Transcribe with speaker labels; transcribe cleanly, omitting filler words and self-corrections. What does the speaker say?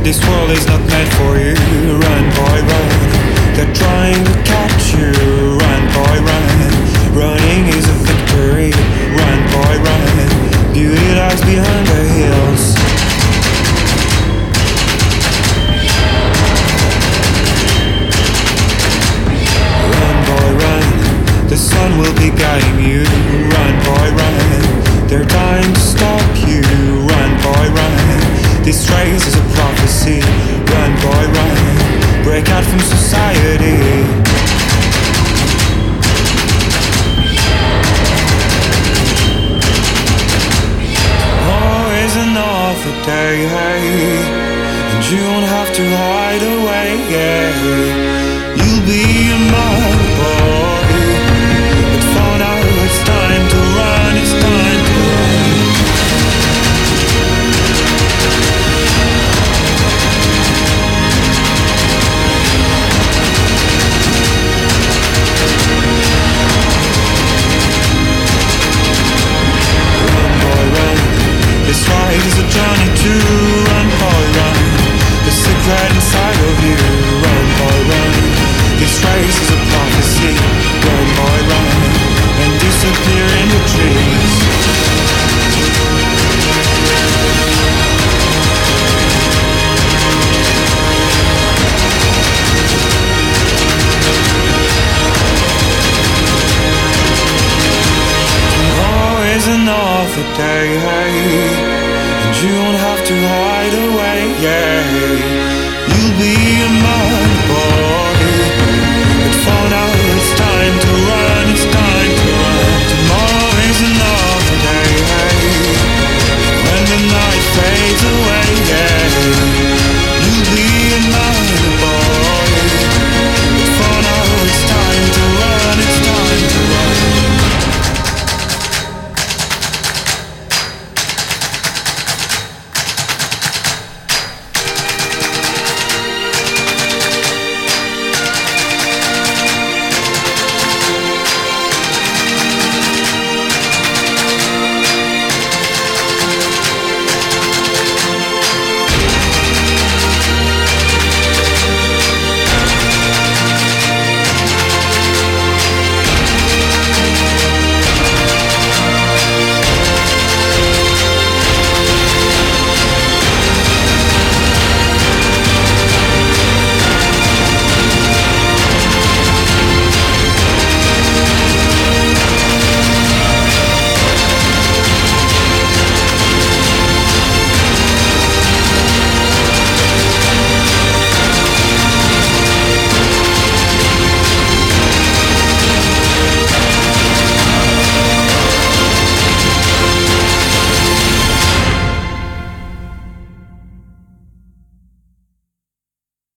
Speaker 1: This world is not meant for you. Run, boy, run. They're trying to catch you. Run, boy, run. Running is a victory. Run, boy, run. Beauty lies behind the hills. Run, boy, run. The sun will be guiding you. Run, boy, run. They're trying to stop you. Run, boy, run. This race is a prophecy. Run, boy, run. Break out from society. Always another day, hey. And you won't have to hide away, yeah. You'll be a mother boy. But for now it's time to run, it's time to run. This ride is a journey to run, boy, run. The secret inside of you. Run, boy, run. This race is a prophecy. Run, boy, run. And disappear in the trees. Always another day, hey. You won't have to hide away, yeah. You'll be